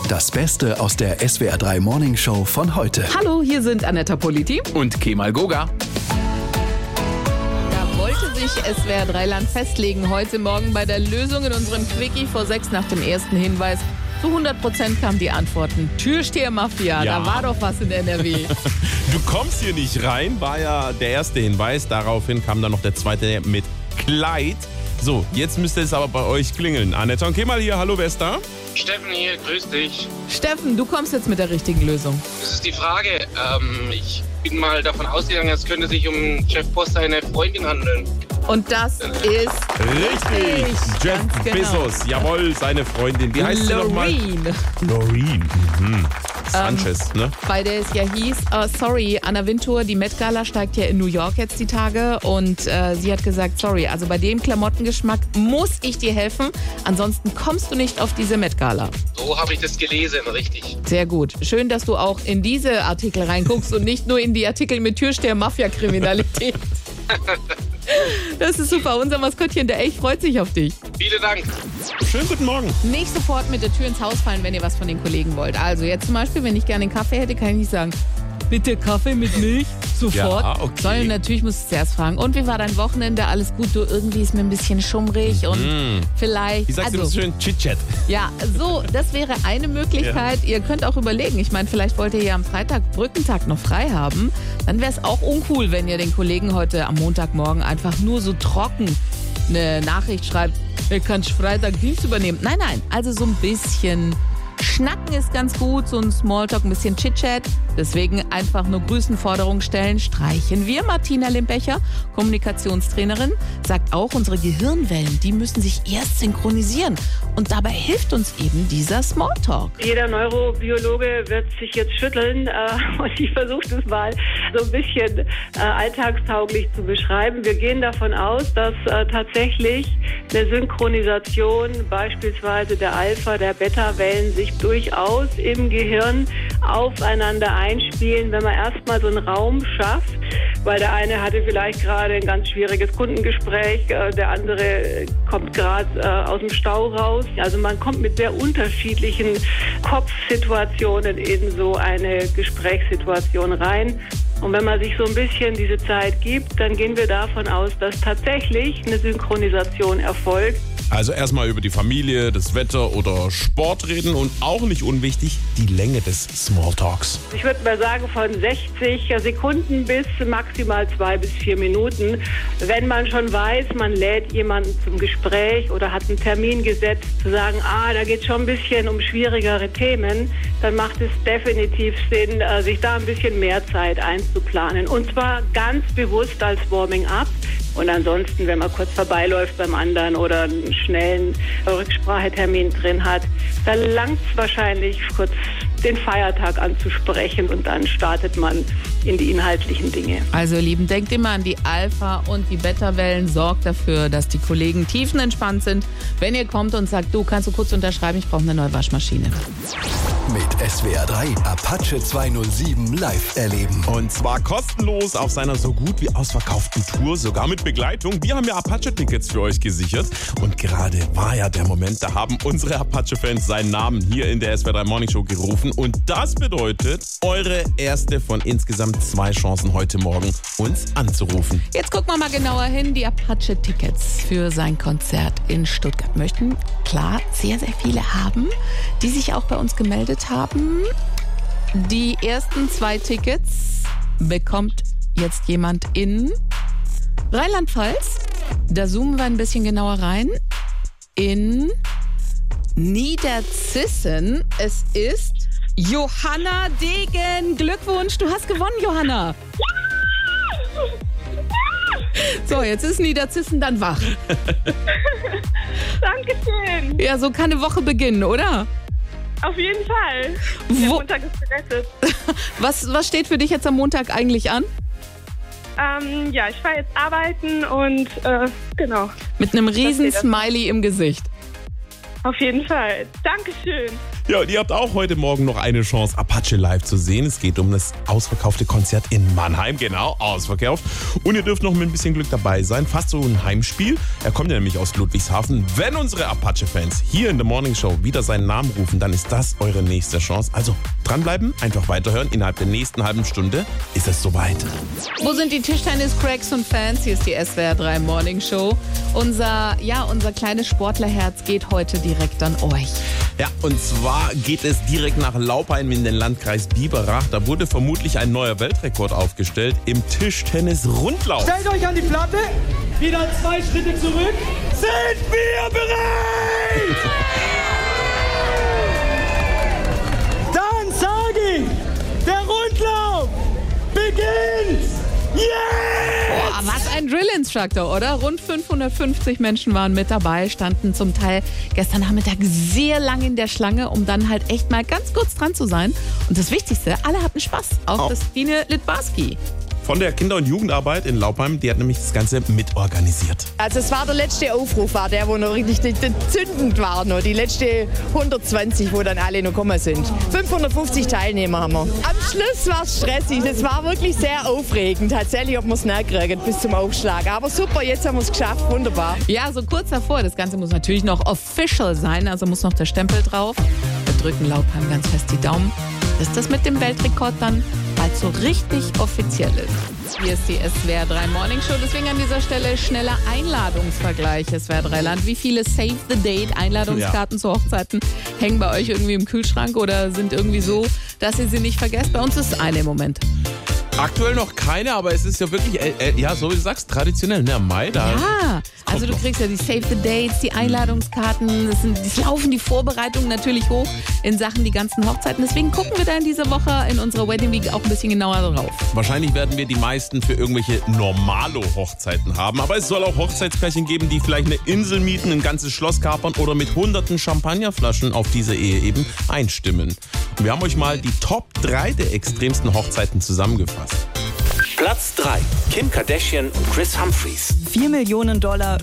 Das Beste aus der SWR3 Morning Show von heute. Hallo, hier sind Anetta Politi und Kemal Goga. Da wollte sich SWR3 Land festlegen heute Morgen bei der Lösung in unserem Quickie vor 6 nach dem ersten Hinweis. Zu 100% kamen die Antworten. Türsteher-Mafia, Ja. da war doch was in NRW. Du kommst hier nicht rein, war ja der erste Hinweis. Daraufhin kam dann noch der zweite mit Kleid. So, jetzt müsste es aber bei euch klingeln. Anetta und Kemal hier, hallo, wer ist da? Steffen hier, grüß dich. Steffen, du kommst jetzt mit der richtigen Lösung. Das ist die Frage. Ich bin mal davon ausgegangen, es könnte sich um Jeff Bezos seine Freundin handeln. Und das ist Richtig, Jeff Ganz genau. Bezos, jawohl, seine Freundin. Wie heißt sie nochmal? Loreen. Loreen. Sanchez, ne? Bei der es ja hieß, sorry, Anna Wintour, die Met Gala steigt ja in New York jetzt die Tage und sie hat gesagt, sorry, also bei dem Klamottengeschmack muss ich dir helfen, ansonsten kommst du nicht auf diese Met Gala. So habe ich das gelesen, richtig. Sehr gut. Schön, dass du auch in diese Artikel reinguckst und nicht nur in die Artikel mit Türsteher-Mafia-Kriminalität. Das ist super. Unser Maskottchen, der Elch, freut sich auf dich. Vielen Dank. Schönen guten Morgen. Nicht sofort mit der Tür ins Haus fallen, wenn ihr was von den Kollegen wollt. Also jetzt zum Beispiel, wenn ich gerne einen Kaffee hätte, kann ich nicht sagen, bitte Kaffee mit Milch, sofort. Ja, okay. Sondern natürlich musst du zuerst fragen, und wie war dein Wochenende? Alles gut? Du, irgendwie ist mir ein bisschen schummrig und vielleicht... Wie sagst du das schön? Chit-Chat. Ja, so, das wäre eine Möglichkeit. Ihr könnt auch überlegen, ich meine, vielleicht wollt ihr ja am Freitag Brückentag noch frei haben. Dann wäre es auch uncool, wenn ihr den Kollegen heute am Montagmorgen einfach nur so trocken eine Nachricht schreibt, ihr könnt Freitag Dienst übernehmen. Nein, also so ein bisschen Schnacken ist ganz gut, so ein Smalltalk, ein bisschen Chit-Chat. Deswegen einfach nur Grüßenforderungen stellen, streichen wir. Martina Limpecher, Kommunikationstrainerin, sagt auch, unsere Gehirnwellen, die müssen sich erst synchronisieren. Und dabei hilft uns eben dieser Smalltalk. Jeder Neurobiologe wird sich jetzt schütteln und ich versuche das mal so ein bisschen alltagstauglich zu beschreiben. Wir gehen davon aus, dass tatsächlich eine Synchronisation beispielsweise der Alpha-, der Beta-Wellen sich durchaus im Gehirn aufeinander einspielen, wenn man erstmal so einen Raum schafft, weil der eine hatte vielleicht gerade ein ganz schwieriges Kundengespräch, der andere kommt gerade aus dem Stau raus. Also man kommt mit sehr unterschiedlichen Kopfsituationen in so eine Gesprächssituation rein. Und wenn man sich so ein bisschen diese Zeit gibt, dann gehen wir davon aus, dass tatsächlich eine Synchronisation erfolgt. Also erstmal über die Familie, das Wetter oder Sport reden und auch nicht unwichtig, die Länge des Smalltalks. Ich würde mal sagen von 60 Sekunden bis maximal 2 bis 4 Minuten. Wenn man schon weiß, man lädt jemanden zum Gespräch oder hat einen Termin gesetzt, zu sagen, da geht es schon ein bisschen um schwierigere Themen, dann macht es definitiv Sinn, sich da ein bisschen mehr Zeit einzuplanen. Und zwar ganz bewusst als Warming-up. Und ansonsten, wenn man kurz vorbeiläuft beim anderen oder einen schnellen Rücksprachetermin drin hat, dann langt es wahrscheinlich, kurz den Feiertag anzusprechen und dann startet man in die inhaltlichen Dinge. Also ihr Lieben, denkt immer an die Alpha- und die Beta-Wellen. Sorgt dafür, dass die Kollegen tiefenentspannt sind. Wenn ihr kommt und sagt, du, kannst du kurz unterschreiben, ich brauche eine neue Waschmaschine. Mit SWR3 Apache 207 live erleben. Und zwar kostenlos auf seiner so gut wie ausverkauften Tour, sogar mit Begleitung. Wir haben ja Apache-Tickets für euch gesichert. Und gerade war ja der Moment, da haben unsere Apache-Fans seinen Namen hier in der SWR3 Morning Show gerufen. Und das bedeutet, eure erste von insgesamt 2 Chancen heute Morgen, uns anzurufen. Jetzt gucken wir mal genauer hin. Die Apache-Tickets für sein Konzert in Stuttgart möchten, klar, sehr, sehr viele haben, die sich auch bei uns gemeldet haben. Die ersten 2 Tickets bekommt jetzt jemand in Rheinland-Pfalz. Da zoomen wir ein bisschen genauer rein. In Niederzissen. Es ist Johanna Degen. Glückwunsch, du hast gewonnen, Johanna. So, jetzt ist Niederzissen dann wach. Dankeschön. Ja, so kann eine Woche beginnen, oder? Auf jeden Fall. Der Montag ist gerettet. Was steht für dich jetzt am Montag eigentlich an? Ich fahre jetzt arbeiten und genau. Mit einem riesen Smiley im Gesicht. Auf jeden Fall. Dankeschön. Ja, und ihr habt auch heute Morgen noch eine Chance, Apache live zu sehen. Es geht um das ausverkaufte Konzert in Mannheim. Genau, ausverkauft. Und ihr dürft noch mit ein bisschen Glück dabei sein. Fast so ein Heimspiel. Er kommt ja nämlich aus Ludwigshafen. Wenn unsere Apache-Fans hier in der Morning Show wieder seinen Namen rufen, dann ist das eure nächste Chance. Also dranbleiben, einfach weiterhören. Innerhalb der nächsten halben Stunde ist es soweit. Wo sind die Tischtennis-Cracks und Fans? Hier ist die SWR 3 Morning Show. Unser kleines Sportlerherz geht heute direkt an euch. Ja, und zwar geht es direkt nach Laupheim in den Landkreis Biberach. Da wurde vermutlich ein neuer Weltrekord aufgestellt im Tischtennis-Rundlauf. Stellt euch an die Platte, wieder 2 Schritte zurück. Sind wir bereit? Dann sage ich, der Rundlauf beginnt jetzt! Boah, was ein Drill-Instructor, oder? Rund 550 Menschen waren mit dabei, standen zum Teil gestern Nachmittag sehr lang in der Schlange, um dann halt echt mal ganz kurz dran zu sein. Und das Wichtigste, alle hatten Spaß. Auch Christine Litbarski. Von der Kinder- und Jugendarbeit in Laupheim, die hat nämlich das Ganze mitorganisiert. Also es war der letzte Aufruf, war der, wo noch richtig zündend war. Noch. Die letzte 120, wo dann alle noch gekommen sind. 550 Teilnehmer haben wir. Am Schluss war es stressig. Das war wirklich sehr aufregend. Tatsächlich, ob wir es nicht kriegen bis zum Aufschlag. Aber super, jetzt haben wir es geschafft. Wunderbar. Ja, so kurz davor. Das Ganze muss natürlich noch official sein. Also muss noch der Stempel drauf. Wir drücken Laupheim ganz fest die Daumen, dass das mit dem Weltrekord dann bald so richtig offiziell ist. Hier ist die SWR 3 Morning Show. Deswegen an dieser Stelle schneller Einladungsvergleich. SWR 3 Land. Wie viele Save the Date Einladungskarten zu Hochzeiten hängen bei euch irgendwie im Kühlschrank oder sind irgendwie so, dass ihr sie nicht vergesst? Bei uns ist eine im Moment. Aktuell noch keine, aber es ist ja wirklich, so wie du sagst, traditionell. Ne, am Mai, da. Ja, also du kriegst ja die Save the Dates, die Einladungskarten, es laufen die Vorbereitungen natürlich hoch in Sachen die ganzen Hochzeiten. Deswegen gucken wir da in dieser Woche in unserer Wedding Week auch ein bisschen genauer drauf. Wahrscheinlich werden wir die meisten für irgendwelche normalo-Hochzeiten haben, aber es soll auch Hochzeitspärchen geben, die vielleicht eine Insel mieten, ein ganzes Schloss kapern oder mit hunderten Champagnerflaschen auf diese Ehe eben einstimmen. Und wir haben euch mal die Top 3 der extremsten Hochzeiten zusammengefasst. Platz 3. Kim Kardashian und Chris Humphries. $4 Millionen,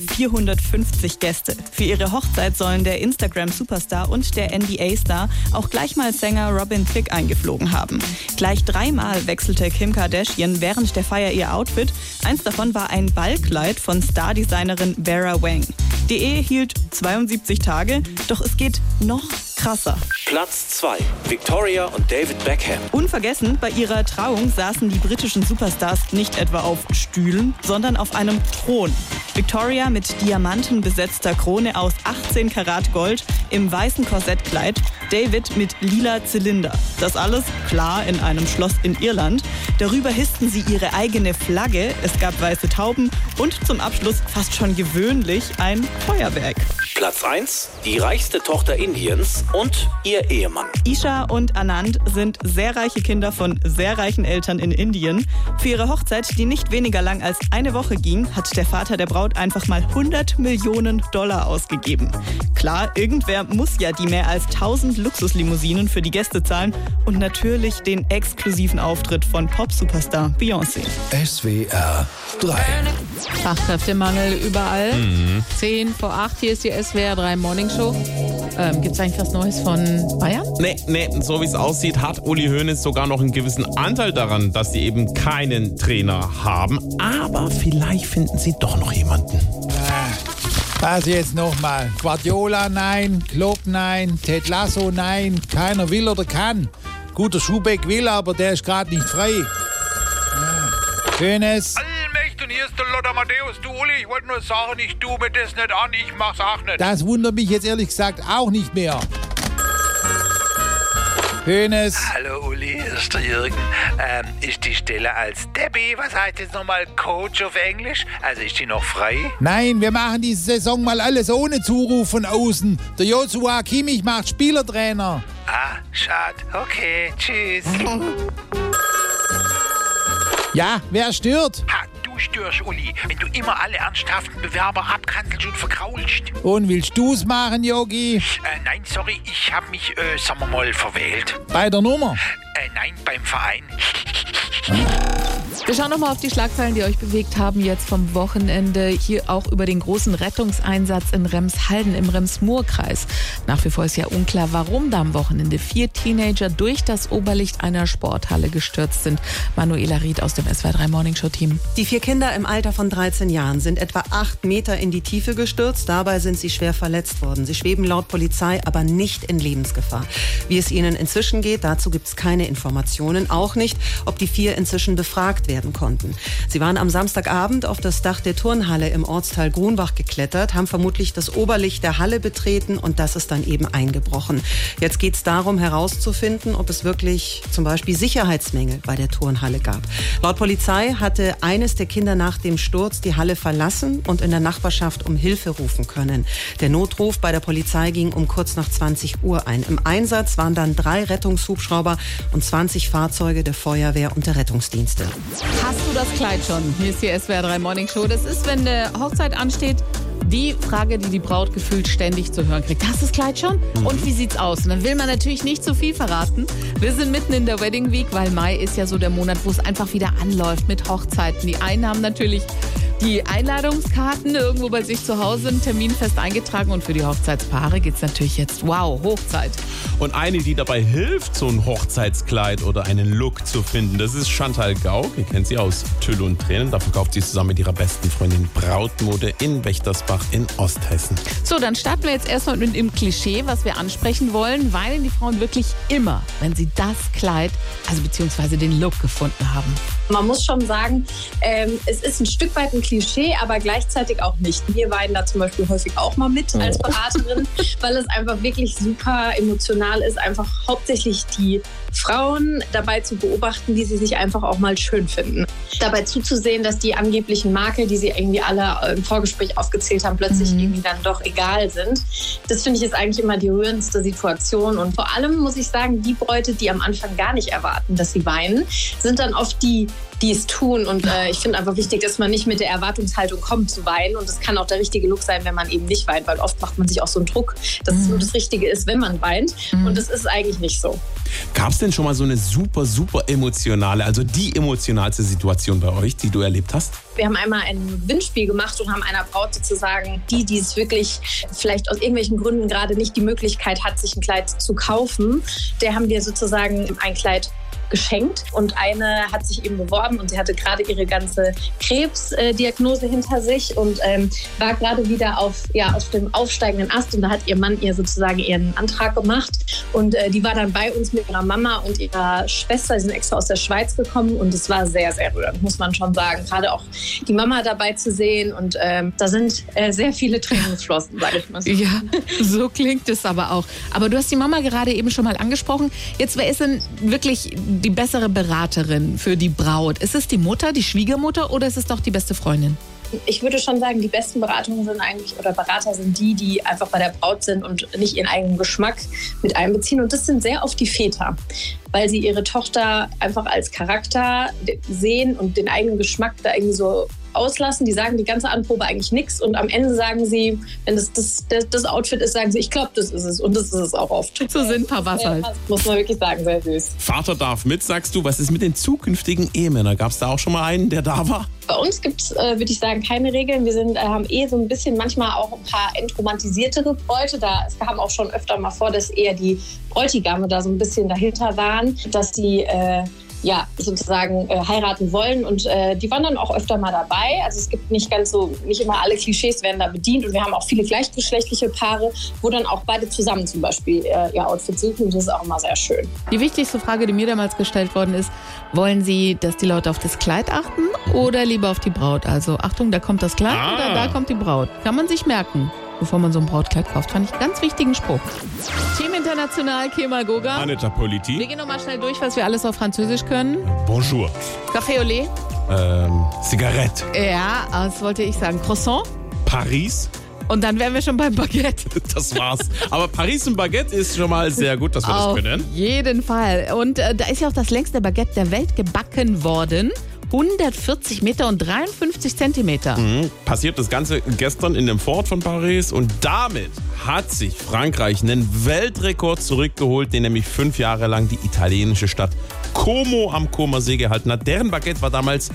450 Gäste. Für ihre Hochzeit sollen der Instagram-Superstar und der NBA-Star auch gleich mal Sänger Robin Thicke eingeflogen haben. Gleich 3-mal wechselte Kim Kardashian während der Feier ihr Outfit. Eins davon war ein Ballkleid von Stardesignerin Vera Wang. Die Ehe hielt 72 Tage, doch es geht noch krasser. Platz 2. Victoria und David Beckham. Unvergessen, bei ihrer Trauung saßen die britischen Superstars nicht etwa auf Stühlen, sondern auf einem Thron. Victoria mit diamantenbesetzter Krone aus 18 Karat Gold im weißen Korsettkleid, David mit lila Zylinder. Das alles klar in einem Schloss in Irland. Darüber hissten sie ihre eigene Flagge, es gab weiße Tauben und zum Abschluss fast schon gewöhnlich ein Feuerwerk. Platz 1. Die reichste Tochter Indiens und ihr Ehemann. Isha und Anand sind sehr reiche Kinder von sehr reichen Eltern in Indien. Für ihre Hochzeit, die nicht weniger lang als eine Woche ging, hat der Vater der Braut einfach mal $100 Millionen ausgegeben. Klar, irgendwer muss ja die mehr als 1000 Luxuslimousinen für die Gäste zahlen und natürlich den exklusiven Auftritt von Pop-Superstar Beyoncé. SWR 3. Fachkräftemangel überall. 10 vor 8, hier ist die SWR 3 Morning Show. Gibt es eigentlich was Neues von Bayern? Nee, so wie es aussieht, hat Uli Hoeneß sogar noch einen gewissen Anteil daran, dass sie eben keinen Trainer haben. Aber vielleicht finden sie doch noch jemanden. Also jetzt nochmal. Guardiola nein, Klopp nein, Ted Lasso nein, keiner will oder kann. Guter Schubeck will, aber der ist gerade nicht frei. Hoeneß. Allmächt, und hier ist der Lothar Matthäus. Du, Uli, ich wollte nur sagen, ich tu mir das nicht an, ich mach's auch nicht. Das wundert mich jetzt ehrlich gesagt auch nicht mehr. Hoeneß. Hallo Uli, hier ist der Jürgen. Ist die Stelle als Debbie, was heißt jetzt nochmal Coach auf Englisch? Also ist die noch frei? Nein, wir machen diese Saison mal alles ohne Zuruf von außen. Der Joshua Kimmich macht Spielertrainer. Ah, schade. Okay, tschüss. Ja, wer stört? Ha, du störst, Uli, wenn du immer alle ernsthaften Bewerber abkanzelst und verkraulst. Und willst du's machen, Yogi? Nein, sorry, ich hab mich, sagen wir mal, verwählt. Bei der Nummer? Nein, beim Verein. Wir schauen nochmal auf die Schlagzeilen, die euch bewegt haben jetzt vom Wochenende. Hier auch über den großen Rettungseinsatz in Remshalden im Rems-Murr-Kreis. Nach wie vor ist ja unklar, warum da am Wochenende 4 Teenager durch das Oberlicht einer Sporthalle gestürzt sind. Manuela Ried aus dem SWR3 Morningshow-Team. Die 4 Kinder im Alter von 13 Jahren sind etwa 8 Meter in die Tiefe gestürzt. Dabei sind sie schwer verletzt worden. Sie schweben laut Polizei aber nicht in Lebensgefahr. Wie es ihnen inzwischen geht, dazu gibt es keine Informationen. Auch nicht, ob die 4 inzwischen befragt werden konnten. Sie waren am Samstagabend auf das Dach der Turnhalle im Ortsteil Grunbach geklettert, haben vermutlich das Oberlicht der Halle betreten und das ist dann eben eingebrochen. Jetzt geht es darum herauszufinden, ob es wirklich zum Beispiel Sicherheitsmängel bei der Turnhalle gab. Laut Polizei hatte eines der Kinder nach dem Sturz die Halle verlassen und in der Nachbarschaft um Hilfe rufen können. Der Notruf bei der Polizei ging um kurz nach 20 Uhr ein. Im Einsatz waren dann 3 Rettungshubschrauber und 20 Fahrzeuge der Feuerwehr und der Rettungsdienste. Hast du das Kleid schon? Hier ist die SWR3 Morning Show. Das ist, wenn eine Hochzeit ansteht, die Frage, die Braut gefühlt ständig zu hören kriegt. Hast du das Kleid schon? Und wie sieht's aus? Und dann will man natürlich nicht zu viel verraten. Wir sind mitten in der Wedding Week, weil Mai ist ja so der Monat, wo es einfach wieder anläuft mit Hochzeiten. Die einen haben natürlich die Einladungskarten irgendwo bei sich zu Hause, einen Termin fest eingetragen und für die Hochzeitspaare geht's natürlich jetzt, wow, Hochzeit. Und eine, die dabei hilft, so ein Hochzeitskleid oder einen Look zu finden, das ist Chantal Gauck. Ihr kennt sie aus Tüll und Tränen. Da verkauft sie zusammen mit ihrer besten Freundin Brautmode in Wächtersbach in Osthessen. So, dann starten wir jetzt erstmal mit dem Klischee, was wir ansprechen wollen. Weinen die Frauen wirklich immer, wenn sie das Kleid, also beziehungsweise den Look gefunden haben? Man muss schon sagen, es ist ein Stück weit ein Klischee, aber gleichzeitig auch nicht. Wir weinen da zum Beispiel häufig auch mal mit als Beraterin, weil es einfach wirklich super emotional ist, einfach hauptsächlich die Frauen dabei zu beobachten, wie sie sich einfach auch mal schön finden. Dabei zuzusehen, dass die angeblichen Makel, die sie irgendwie alle im Vorgespräch aufgezählt haben, plötzlich irgendwie dann doch egal sind. Das finde ich ist eigentlich immer die rührendste Situation. Und vor allem muss ich sagen, die Bräute, die am Anfang gar nicht erwarten, dass sie weinen, sind dann oft die es tun. Und ich finde einfach wichtig, dass man nicht mit der Erwartungshaltung kommt zu weinen. Und es kann auch der richtige Look sein, wenn man eben nicht weint. Weil oft macht man sich auch so einen Druck, dass es nur das Richtige ist, wenn man weint. Und das ist eigentlich nicht so. Gab es denn schon mal so eine super, super emotionale, also die emotionalste Situation bei euch, die du erlebt hast? Wir haben einmal ein Gewinnspiel gemacht und haben einer Braut sozusagen, die es wirklich vielleicht aus irgendwelchen Gründen gerade nicht die Möglichkeit hat, sich ein Kleid zu kaufen, der haben wir sozusagen ein Kleid geschenkt und eine hat sich eben beworben und sie hatte gerade ihre ganze Krebsdiagnose hinter sich und war gerade wieder auf dem aufsteigenden Ast und da hat ihr Mann ihr sozusagen ihren Antrag gemacht und die war dann bei uns mit ihrer Mama und ihrer Schwester, die sind extra aus der Schweiz gekommen und es war sehr, sehr rührend, muss man schon sagen. Gerade auch die Mama dabei zu sehen und da sind sehr viele Tränen geflossen, sage ich mal so. Ja, so klingt es aber auch. Aber du hast die Mama gerade eben schon mal angesprochen. Jetzt, wer ist denn wirklich die bessere Beraterin für die Braut? Ist es die Mutter, die Schwiegermutter oder ist es doch die beste Freundin? Ich würde schon sagen, die besten Beratungen sind eigentlich, oder Berater sind die einfach bei der Braut sind und nicht ihren eigenen Geschmack mit einbeziehen. Und das sind sehr oft die Väter, weil sie ihre Tochter einfach als Charakter sehen und den eigenen Geschmack da irgendwie so auslassen. Die sagen die ganze Anprobe eigentlich nichts und am Ende sagen sie, wenn das Outfit ist, sagen sie, ich glaube, das ist es und das ist es auch oft. So sind Papas halt. Muss man wirklich sagen, sehr süß. Vater darf mit, sagst du. Was ist mit den zukünftigen Ehemännern? Gab es da auch schon mal einen, der da war? Bei uns gibt es, würde ich sagen, keine Regeln. Wir haben so ein bisschen manchmal auch ein paar entromantisiertere Bräute. Es kam auch schon öfter mal vor, dass eher die Bräutigame da so ein bisschen dahinter waren, dass die sozusagen heiraten wollen und die waren dann auch öfter mal dabei. Also es gibt nicht immer alle Klischees werden da bedient und wir haben auch viele gleichgeschlechtliche Paare, wo dann auch beide zusammen zum Beispiel ihr Outfit suchen und das ist auch immer sehr schön. Die wichtigste Frage, die mir damals gestellt worden ist, wollen Sie, dass die Leute auf das Kleid achten oder lieber auf die Braut? Also Achtung, da kommt das Kleid oder da kommt die Braut. Kann man sich merken, bevor man so ein Brautkleid kauft. Fand ich einen ganz wichtigen Spruch. Team International, Kemal Goga. Anita Politi. Wir gehen nochmal schnell durch, was wir alles auf Französisch können. Bonjour. Café au lait. Zigarette. Ja, das wollte ich sagen. Croissant. Paris. Und dann wären wir schon beim Baguette. Das war's. Aber Paris und Baguette ist schon mal sehr gut, dass wir das können. Auf jeden Fall. Und da ist ja auch das längste Baguette der Welt gebacken worden. 140 Meter und 53 Zentimeter. Passiert das Ganze gestern in dem Fort von Paris und damit hat sich Frankreich einen Weltrekord zurückgeholt, den nämlich 5 Jahre lang die italienische Stadt Como am Comer See gehalten hat. Deren Baguette war damals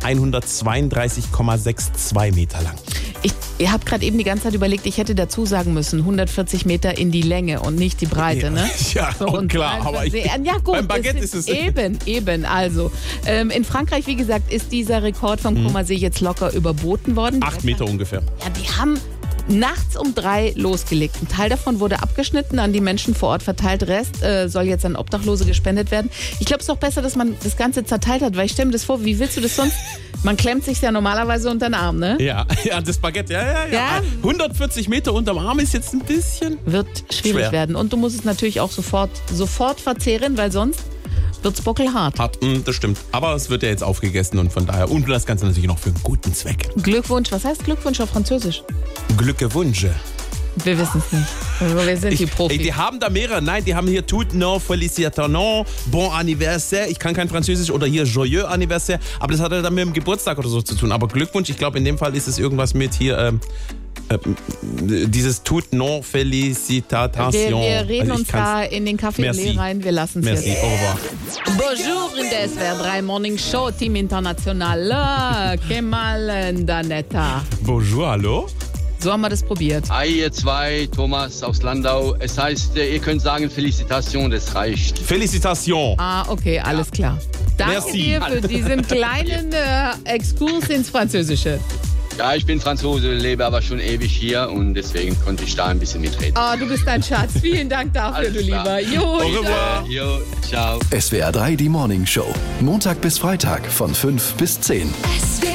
132,62 Meter lang. Ihr habt gerade eben die ganze Zeit überlegt, ich hätte dazu sagen müssen, 140 Meter in die Länge und nicht die Breite, ne? Ja, so, und klar, aber ja gut, beim Baguette ist es... Eben, also. In Frankreich, wie gesagt, ist dieser Rekord vom Comer See jetzt locker überboten worden. 8 Meter ungefähr. Ja, die haben nachts um 3 losgelegt. Ein Teil davon wurde abgeschnitten, an die Menschen vor Ort verteilt. Rest soll jetzt an Obdachlose gespendet werden. Ich glaube, es ist doch besser, dass man das Ganze zerteilt hat, weil ich stelle mir das vor, wie willst du das sonst? Man klemmt sich ja normalerweise unter den Arm, ne? Ja, das Baguette, ja. 140 Meter unterm Arm ist jetzt ein bisschen... Wird schwierig werden. Und du musst es natürlich auch sofort verzehren, weil sonst wird's bockelhart. Das stimmt. Aber es wird ja jetzt aufgegessen und von daher. Und das Ganze natürlich noch für einen guten Zweck. Glückwunsch. Was heißt Glückwunsch auf Französisch? Glückwünsche. Wir wissen es nicht. Wir sind die Profis. Die haben da mehrere. Nein, die haben hier tout non, félicitations, bon anniversaire. Ich kann kein Französisch oder hier joyeux anniversaire. Aber das hat ja dann mit dem Geburtstag oder so zu tun. Aber Glückwunsch, ich glaube in dem Fall ist es irgendwas mit hier... dieses tout non, félicitations. Wir reden uns da in den Café Olé rein. Wir lassen es jetzt. Merci, au revoir. Bonjour in der SWR 3 Morning Show, Team International. Kemal Danetta. Bonjour, hallo. So haben wir das probiert. Hi, ihr zwei, Thomas aus Landau. Es heißt, ihr könnt sagen Felicitation, das reicht. Felicitation. Okay, alles klar. Danke dir für diesen kleinen Exkurs ins Französische. Ja, ich bin Franzose, lebe aber schon ewig hier und deswegen konnte ich da ein bisschen mitreden. Du bist ein Schatz. Vielen Dank dafür, du Lieber. Au revoir. Jo, ciao. SWR 3, die Morning Show. Montag bis Freitag von 5 bis 10. SWR